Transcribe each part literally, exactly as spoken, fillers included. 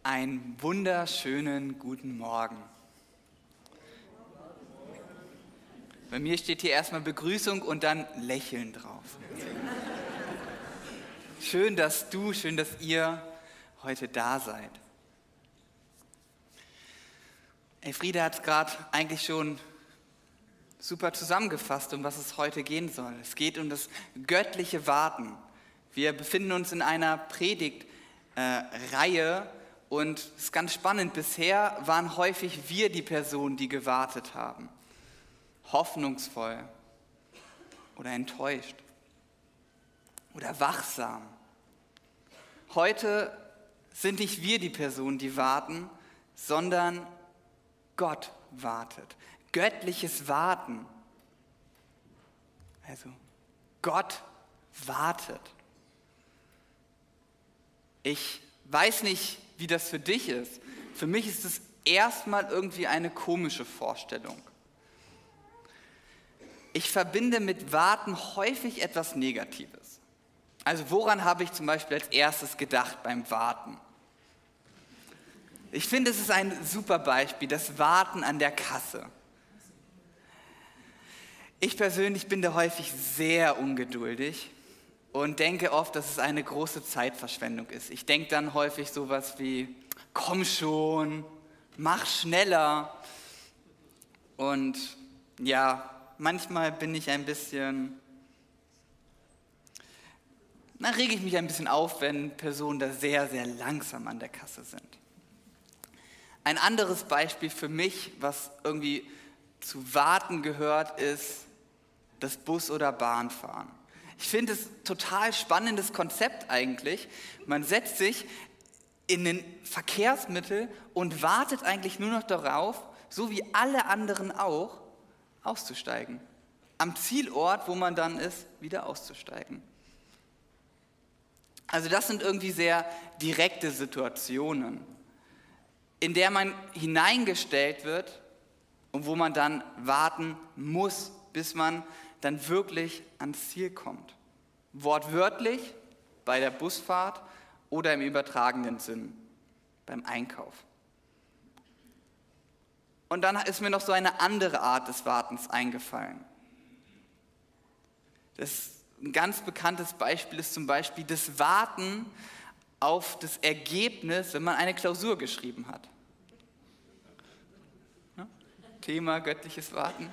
Einen wunderschönen guten Morgen. Bei mir steht hier erstmal Begrüßung und dann Lächeln drauf. Schön, dass du, schön, dass ihr heute da seid. Elfriede hat es gerade eigentlich schon super zusammengefasst, um was es heute gehen soll. Es geht um das göttliche Warten. Wir befinden uns in einer Predigtreihe äh, und es ist ganz spannend. Bisher waren häufig wir die Personen, die gewartet haben. Hoffnungsvoll oder enttäuscht oder wachsam. Heute sind nicht wir die Personen, die warten, sondern Gott wartet. Göttliches Warten. Also Gott wartet. Ich weiß nicht, wie das für dich ist. Für mich ist es erstmal irgendwie eine komische Vorstellung. Ich verbinde mit Warten häufig etwas Negatives. Also woran habe ich zum Beispiel als erstes gedacht beim Warten? Ich finde, es ist ein super Beispiel, das Warten an der Kasse. Ich persönlich bin da häufig sehr ungeduldig und denke oft, dass es eine große Zeitverschwendung ist. Ich denke dann häufig sowas wie, komm schon, mach schneller. Und ja, manchmal bin ich ein bisschen, dann rege ich mich ein bisschen auf, wenn Personen da sehr, sehr langsam an der Kasse sind. Ein anderes Beispiel für mich, was irgendwie zu warten gehört, ist das Bus- oder Bahnfahren. Ich finde es ein total spannendes Konzept eigentlich. Man setzt sich in ein Verkehrsmittel und wartet eigentlich nur noch darauf, so wie alle anderen auch, auszusteigen. Am Zielort, wo man dann ist, wieder auszusteigen. Also das sind irgendwie sehr direkte Situationen, in der man hineingestellt wird und wo man dann warten muss, bis man dann wirklich ans Ziel kommt. Wortwörtlich bei der Busfahrt oder im übertragenen Sinn beim Einkauf. Und dann ist mir noch so eine andere Art des Wartens eingefallen. Das ein ganz bekanntes Beispiel ist zum Beispiel das Warten auf das Ergebnis, wenn man eine Klausur geschrieben hat. Ja? Thema göttliches Warten.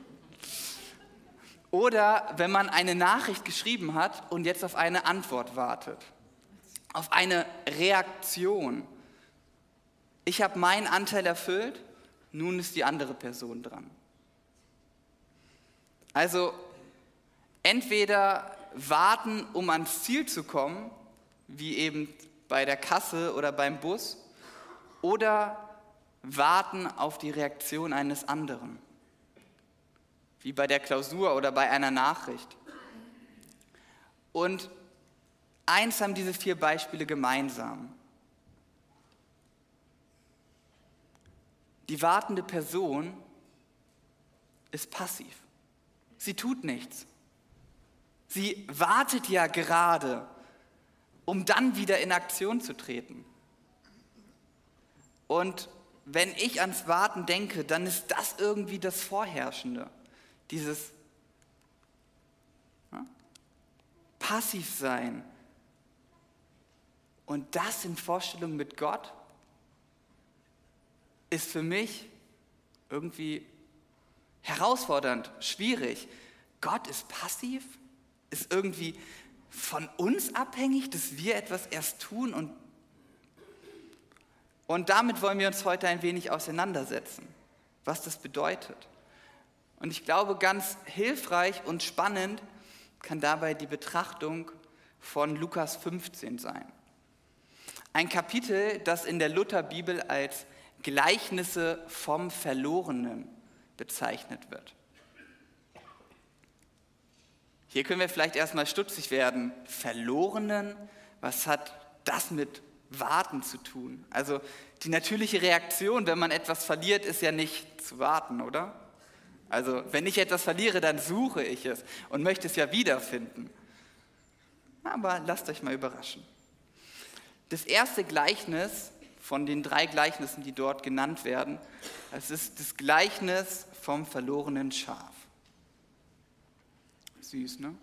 Oder wenn man eine Nachricht geschrieben hat und jetzt auf eine Antwort wartet. Auf eine Reaktion. Ich habe meinen Anteil erfüllt, nun ist die andere Person dran. Also entweder warten, um ans Ziel zu kommen, wie eben bei der Kasse oder beim Bus, oder warten auf die Reaktion eines anderen, wie bei der Klausur oder bei einer Nachricht. Und eins haben diese vier Beispiele gemeinsam. Die wartende Person ist passiv. Sie tut nichts. Sie wartet ja gerade, um dann wieder in Aktion zu treten. Und wenn ich ans Warten denke, dann ist das irgendwie das Vorherrschende. Dieses ja, Passivsein. Und das in Vorstellung mit Gott ist für mich irgendwie herausfordernd, schwierig. Gott ist passiv, ist irgendwie von uns abhängig, dass wir etwas erst tun. Und, und damit wollen wir uns heute ein wenig auseinandersetzen, was das bedeutet. Und ich glaube, ganz hilfreich und spannend kann dabei die Betrachtung von Lukas fünfzehn sein. Ein Kapitel, das in der Lutherbibel als Gleichnisse vom Verlorenen bezeichnet wird. Hier können wir vielleicht erstmal stutzig werden. Verlorenen, was hat das mit Warten zu tun? Also die natürliche Reaktion, wenn man etwas verliert, ist ja nicht zu warten, oder? Also wenn ich etwas verliere, dann suche ich es und möchte es ja wiederfinden. Aber lasst euch mal überraschen. Das erste Gleichnis von den drei Gleichnissen, die dort genannt werden. Es ist das Gleichnis vom verlorenen Schaf. Süß, ne?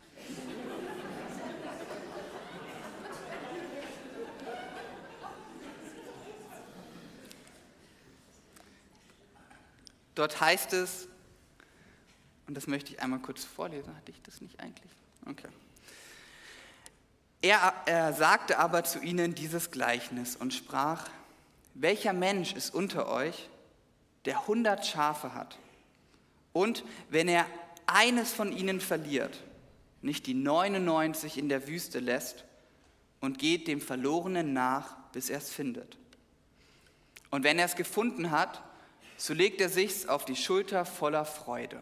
Dort heißt es, und das möchte ich einmal kurz vorlesen, hatte ich das nicht eigentlich? Okay. Er, er sagte aber zu ihnen dieses Gleichnis und sprach: Welcher Mensch ist unter euch, der hundert Schafe hat und, wenn er eines von ihnen verliert, nicht die neunundneunzig in der Wüste lässt und geht dem Verlorenen nach, bis er es findet? Und wenn er es gefunden hat, so legt er sich's auf die Schulter voller Freude.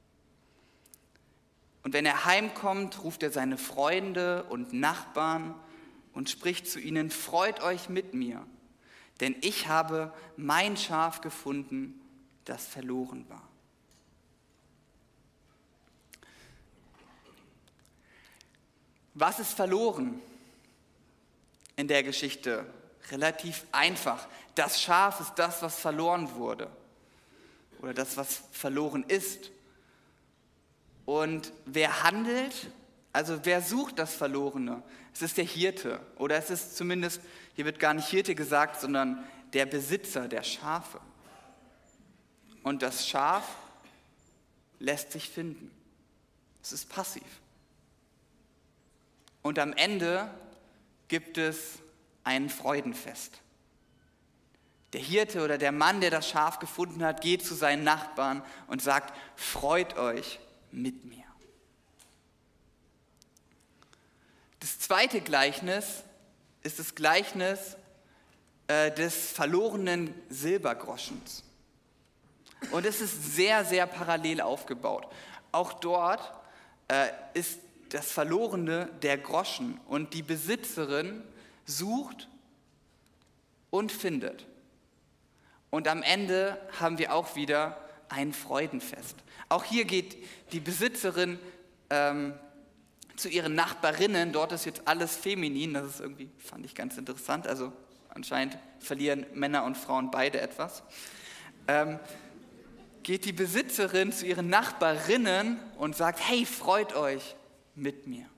Und wenn er heimkommt, ruft er seine Freunde und Nachbarn und spricht zu ihnen: Freut euch mit mir, denn ich habe mein Schaf gefunden, das verloren war. Was ist verloren in der Geschichte? Relativ einfach. Das Schaf ist das, was verloren wurde. Oder das, was verloren ist. Und wer handelt, also wer sucht das Verlorene? Es ist der Hirte. Oder es ist zumindest, hier wird gar nicht Hirte gesagt, sondern der Besitzer der Schafe. Und das Schaf lässt sich finden. Es ist passiv. Und am Ende gibt es ein Freudenfest. Der Hirte oder der Mann, der das Schaf gefunden hat, geht zu seinen Nachbarn und sagt: Freut euch mit mir. Das zweite Gleichnis ist das Gleichnis äh, des verlorenen Silbergroschens. Und es ist sehr, sehr parallel aufgebaut. Auch dort äh, ist das Verlorene der Groschen und die Besitzerin sucht und findet. Und am Ende haben wir auch wieder ein Freudenfest. Auch hier geht die Besitzerin ähm, zu ihren Nachbarinnen. Dort ist jetzt alles feminin. Das ist irgendwie, fand ich ganz interessant. Also anscheinend verlieren Männer und Frauen beide etwas. Ähm, geht die Besitzerin zu ihren Nachbarinnen und sagt: Hey, freut euch mit mir.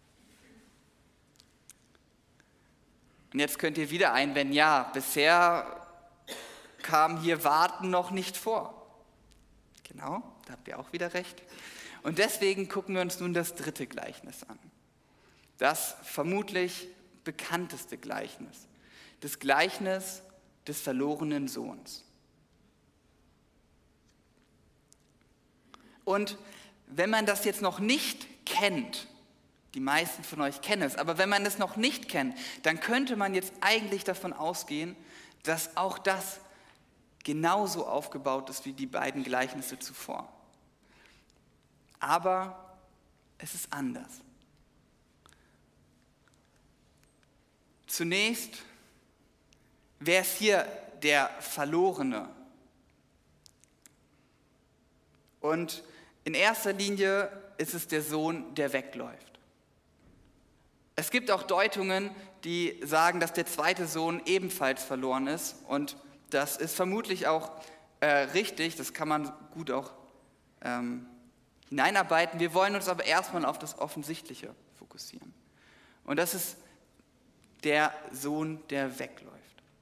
Und jetzt könnt ihr wieder einwenden: Ja, bisher kam hier Warten noch nicht vor. Genau, da habt ihr auch wieder recht. Und deswegen gucken wir uns nun das dritte Gleichnis an. Das vermutlich bekannteste Gleichnis. Das Gleichnis des verlorenen Sohns. Und wenn man das jetzt noch nicht kennt, die meisten von euch kennen es, aber wenn man es noch nicht kennt, dann könnte man jetzt eigentlich davon ausgehen, dass auch das genauso aufgebaut ist wie die beiden Gleichnisse zuvor. Aber es ist anders. Zunächst, wer ist hier der Verlorene? Und in erster Linie ist es der Sohn, der wegläuft. Es gibt auch Deutungen, die sagen, dass der zweite Sohn ebenfalls verloren ist. Und das ist vermutlich auch äh, richtig, das kann man gut auch ähm, hineinarbeiten. Wir wollen uns aber erstmal auf das Offensichtliche fokussieren. Und das ist der Sohn, der wegläuft.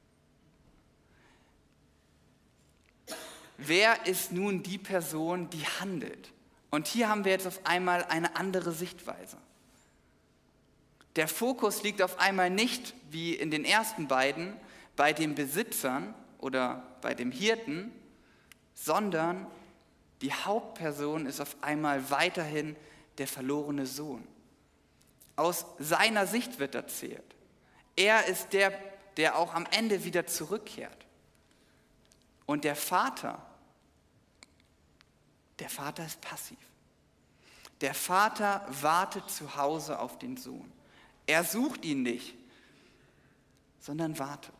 Wer ist nun die Person, die handelt? Und hier haben wir jetzt auf einmal eine andere Sichtweise. Der Fokus liegt auf einmal nicht, wie in den ersten beiden, bei den Besitzern oder bei dem Hirten, sondern die Hauptperson ist auf einmal weiterhin der verlorene Sohn. Aus seiner Sicht wird erzählt. Er ist der, der auch am Ende wieder zurückkehrt. Und der Vater, der Vater ist passiv. Der Vater wartet zu Hause auf den Sohn. Er sucht ihn nicht, sondern wartet.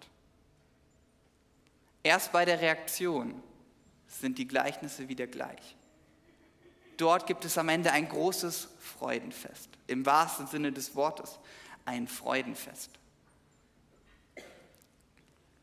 Erst bei der Reaktion sind die Gleichnisse wieder gleich. Dort gibt es am Ende ein großes Freudenfest, im wahrsten Sinne des Wortes, ein Freudenfest.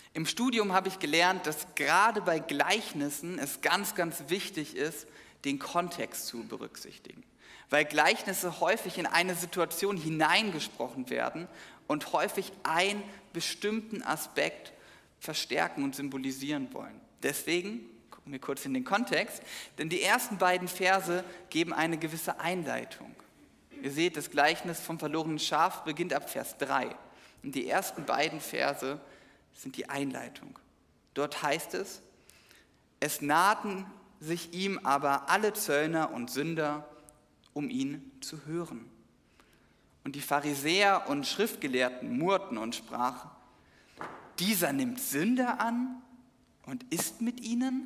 Im Studium habe ich gelernt, dass gerade bei Gleichnissen es ganz, ganz wichtig ist, den Kontext zu berücksichtigen. Weil Gleichnisse häufig in eine Situation hineingesprochen werden und häufig einen bestimmten Aspekt verstärken und symbolisieren wollen. Deswegen gucken wir kurz in den Kontext, denn die ersten beiden Verse geben eine gewisse Einleitung. Ihr seht, das Gleichnis vom verlorenen Schaf beginnt ab Vers drei. Und die ersten beiden Verse sind die Einleitung. Dort heißt es, es nahten sich ihm aber alle Zöllner und Sünder, um ihn zu hören. Und die Pharisäer und Schriftgelehrten murrten und sprachen, dieser nimmt Sünder an und isst mit ihnen?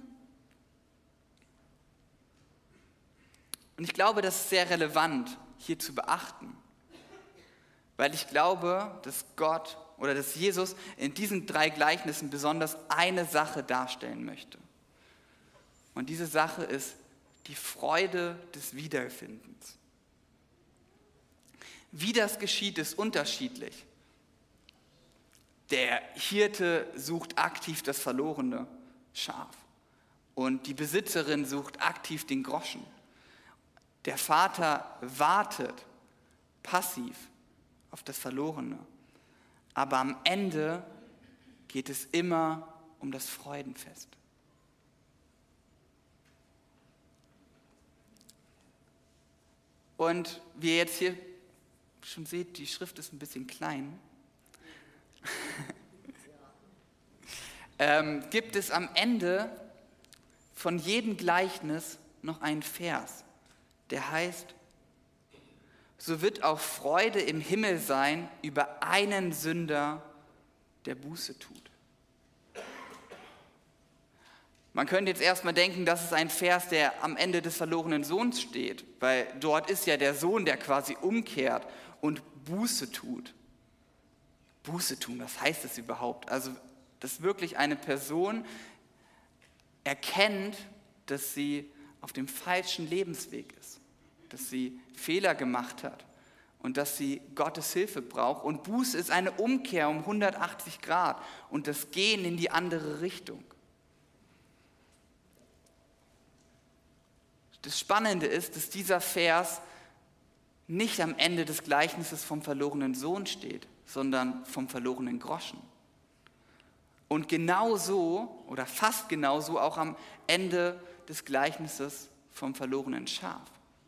Und ich glaube, das ist sehr relevant hier zu beachten, weil ich glaube, dass Gott oder dass Jesus in diesen drei Gleichnissen besonders eine Sache darstellen möchte. Und diese Sache ist die Freude des Wiederfindens. Wie das geschieht, ist unterschiedlich. Der Hirte sucht aktiv das verlorene Schaf und die Besitzerin sucht aktiv den Groschen. Der Vater wartet passiv auf das Verlorene, aber am Ende geht es immer um das Freudenfest. Und wie ihr jetzt hier schon seht, die Schrift ist ein bisschen klein, ähm, gibt es am Ende von jedem Gleichnis noch einen Vers, der heißt, so wird auch Freude im Himmel sein über einen Sünder, der Buße tut. Man könnte jetzt erstmal denken, das ist ein Vers, der am Ende des verlorenen Sohns steht, weil dort ist ja der Sohn, der quasi umkehrt und Buße tut. Buße tun, was heißt das überhaupt? Also, dass wirklich eine Person erkennt, dass sie auf dem falschen Lebensweg ist, dass sie Fehler gemacht hat und dass sie Gottes Hilfe braucht. Und Buße ist eine Umkehr um hundertachtzig Grad und das Gehen in die andere Richtung. Das Spannende ist, dass dieser Vers nicht am Ende des Gleichnisses vom verlorenen Sohn steht, sondern vom verlorenen Groschen. Und genauso oder fast genauso auch am Ende des Gleichnisses vom verlorenen Schaf.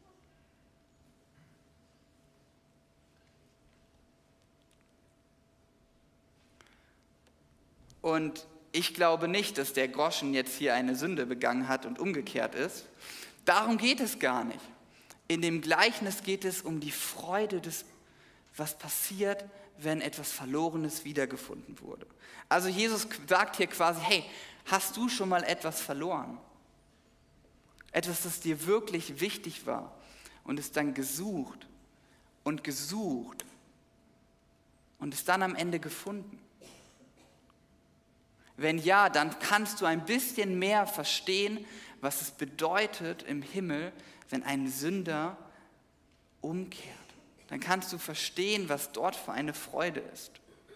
Und ich glaube nicht, dass der Groschen jetzt hier eine Sünde begangen hat und umgekehrt ist. Darum geht es gar nicht. In dem Gleichnis geht es um die Freude des, was passiert, wenn etwas Verlorenes wiedergefunden wurde. Also Jesus sagt hier quasi, hey, hast du schon mal etwas verloren? Etwas, das dir wirklich wichtig war und es dann gesucht und gesucht und es dann am Ende gefunden? Wenn ja, dann kannst du ein bisschen mehr verstehen, was es bedeutet im Himmel, wenn ein Sünder umkehrt. Dann kannst du verstehen, was dort für eine Freude ist.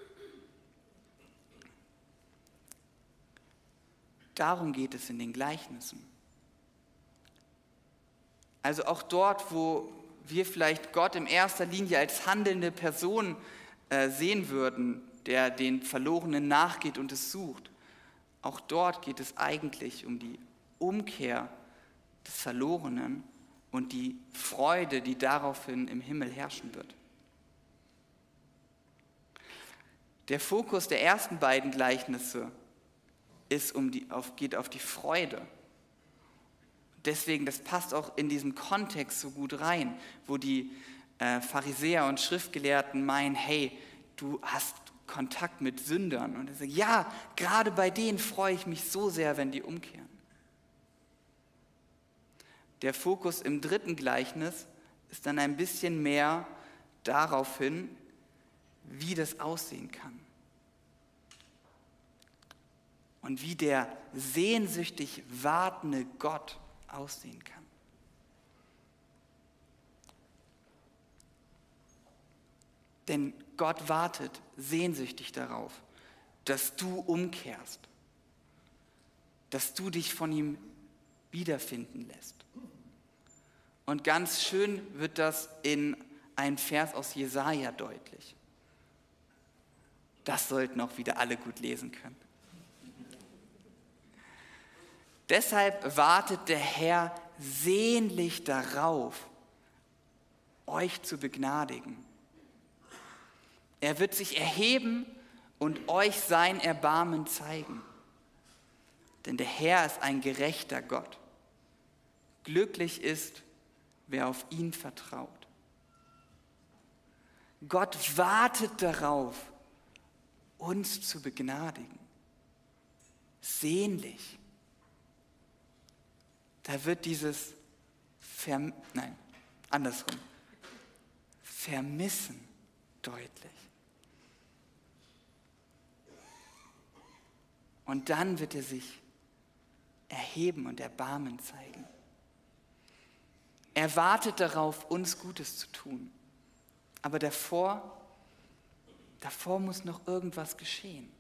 Darum geht es in den Gleichnissen. Also auch dort, wo wir vielleicht Gott in erster Linie als handelnde Person äh, sehen würden, der den Verlorenen nachgeht und es sucht, auch dort geht es eigentlich um die Umkehr des Verlorenen und die Freude, die daraufhin im Himmel herrschen wird. Der Fokus der ersten beiden Gleichnisse ist um die, auf, geht auf die Freude. Deswegen, das passt auch in diesen Kontext so gut rein, wo die äh, Pharisäer und Schriftgelehrten meinen, hey, du hast Kontakt mit Sündern. Und er sagt, ja, gerade bei denen freue ich mich so sehr, wenn die umkehren. Der Fokus im dritten Gleichnis ist dann ein bisschen mehr darauf hin, wie das aussehen kann. Und wie der sehnsüchtig wartende Gott aussehen kann. Denn Gott wartet sehnsüchtig darauf, dass du umkehrst, dass du dich von ihm wiederfinden lässt. Und ganz schön wird das in einem Vers aus Jesaja deutlich. Das sollten auch wieder alle gut lesen können. Deshalb wartet der Herr sehnlich darauf, euch zu begnadigen. Er wird sich erheben und euch sein Erbarmen zeigen. Denn der Herr ist ein gerechter Gott. Glücklich ist, wer auf ihn vertraut. Gott wartet darauf, uns zu begnadigen. Sehnlich. Da wird dieses Verm- nein, andersrum. Vermissen deutlich. Und dann wird er sich erheben und Erbarmen zeigen. Er wartet darauf, uns Gutes zu tun. Aber davor, davor muss noch irgendwas geschehen.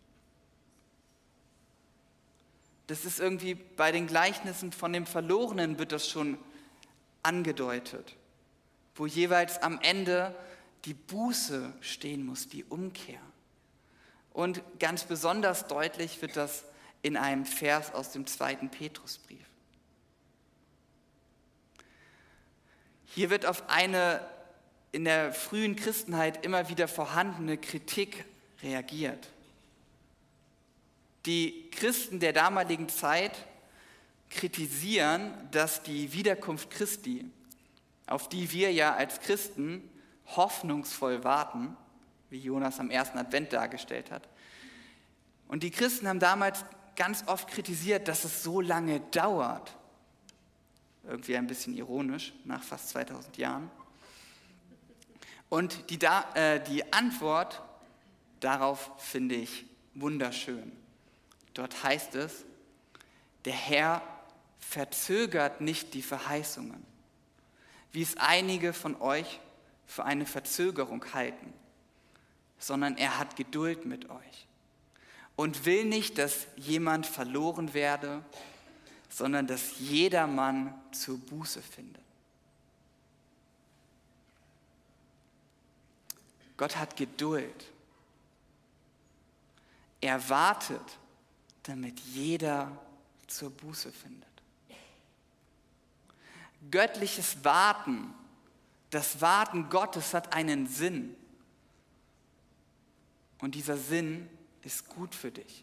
Das ist irgendwie bei den Gleichnissen von dem Verlorenen wird das schon angedeutet, wo jeweils am Ende die Buße stehen muss, die Umkehr. Und ganz besonders deutlich wird das in einem Vers aus dem zweiten Petrusbrief. Hier wird auf eine in der frühen Christenheit immer wieder vorhandene Kritik reagiert. Die Christen der damaligen Zeit kritisieren, dass die Wiederkunft Christi, auf die wir ja als Christen hoffnungsvoll warten, wie Jonas am ersten Advent dargestellt hat. Und die Christen haben damals ganz oft kritisiert, dass es so lange dauert. Irgendwie ein bisschen ironisch, nach fast zweitausend Jahren. Und die, da, äh, die Antwort darauf finde ich wunderschön. Dort heißt es, der Herr verzögert nicht die Verheißungen, wie es einige von euch für eine Verzögerung halten, sondern er hat Geduld mit euch und will nicht, dass jemand verloren werde, sondern dass jedermann zur Buße findet. Gott hat Geduld. Er wartet, damit jeder zur Buße findet. Göttliches Warten, das Warten Gottes hat einen Sinn. Und dieser Sinn ist gut für dich.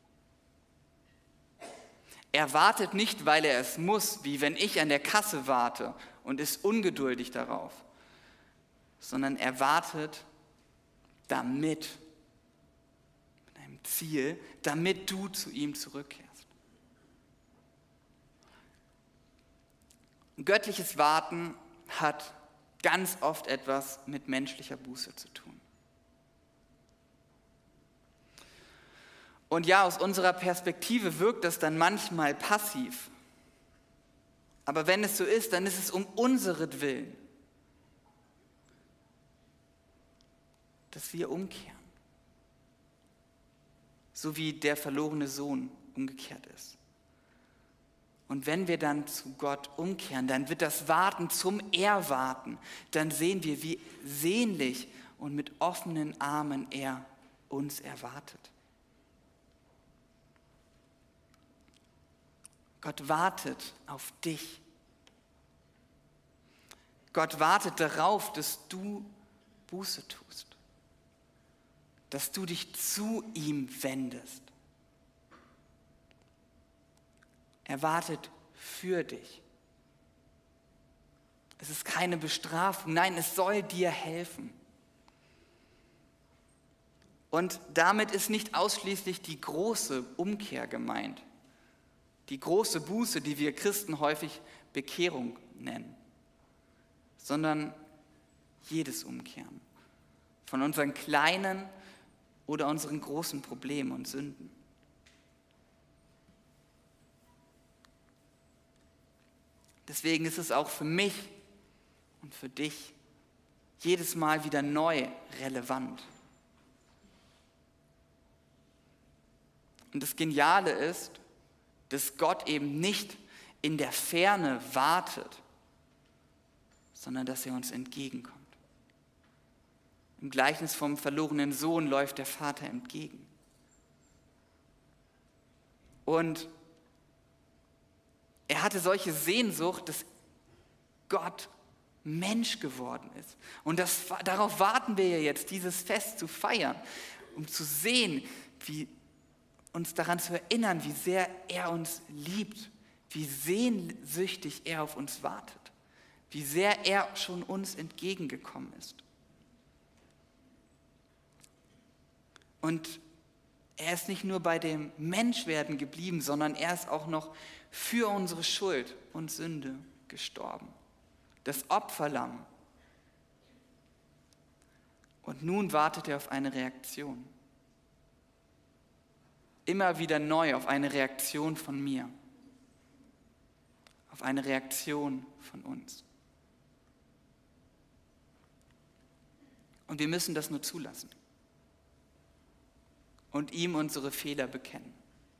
Er wartet nicht, weil er es muss, wie wenn ich an der Kasse warte und ist ungeduldig darauf, sondern er wartet damit, mit einem Ziel, damit du zu ihm zurückkehrst. Göttliches Warten hat ganz oft etwas mit menschlicher Buße zu tun. Und ja, aus unserer Perspektive wirkt das dann manchmal passiv. Aber wenn es so ist, dann ist es um unseretwillen, dass wir umkehren. So wie der verlorene Sohn umgekehrt ist. Und wenn wir dann zu Gott umkehren, dann wird das Warten zum Erwarten. Dann sehen wir, wie sehnlich und mit offenen Armen er uns erwartet. Gott wartet auf dich. Gott wartet darauf, dass du Buße tust. Dass du dich zu ihm wendest. Er wartet für dich. Es ist keine Bestrafung, nein, es soll dir helfen. Und damit ist nicht ausschließlich die große Umkehr gemeint. Die große Buße, die wir Christen häufig Bekehrung nennen, sondern jedes Umkehren von unseren kleinen oder unseren großen Problemen und Sünden. Deswegen ist es auch für mich und für dich jedes Mal wieder neu relevant. Und das Geniale ist, dass Gott eben nicht in der Ferne wartet, sondern dass er uns entgegenkommt. Im Gleichnis vom verlorenen Sohn läuft der Vater entgegen. Und er hatte solche Sehnsucht, dass Gott Mensch geworden ist. Und das, darauf warten wir ja jetzt, dieses Fest zu feiern, um zu sehen, wie uns daran zu erinnern, wie sehr er uns liebt, wie sehnsüchtig er auf uns wartet, wie sehr er schon uns entgegengekommen ist. Und er ist nicht nur bei dem Menschwerden geblieben, sondern er ist auch noch für unsere Schuld und Sünde gestorben. Das Opferlamm. Und nun wartet er auf eine Reaktion. Immer wieder neu auf eine Reaktion von mir. Auf eine Reaktion von uns. Und wir müssen das nur zulassen. Und ihm unsere Fehler bekennen.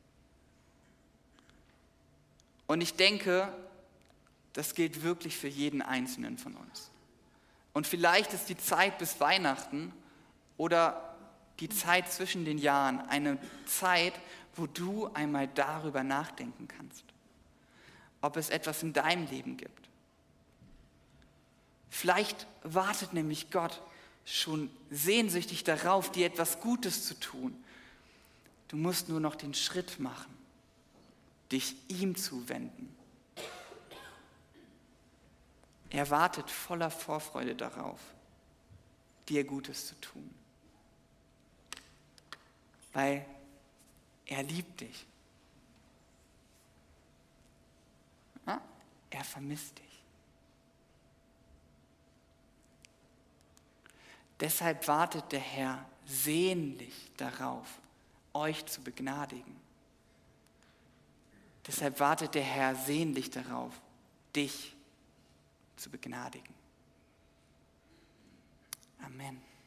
Und ich denke, das gilt wirklich für jeden Einzelnen von uns. Und vielleicht ist die Zeit bis Weihnachten oder die Zeit zwischen den Jahren eine Zeit, wo du einmal darüber nachdenken kannst, ob es etwas in deinem Leben gibt. Vielleicht wartet nämlich Gott schon sehnsüchtig darauf, dir etwas Gutes zu tun. Du musst nur noch den Schritt machen, dich ihm zuwenden. Er wartet voller Vorfreude darauf, dir Gutes zu tun. Weil er liebt dich. Ja? Er vermisst dich. Deshalb wartet der Herr sehnlich darauf, euch zu begnadigen. Deshalb wartet der Herr sehnlich darauf, dich zu begnadigen. Amen.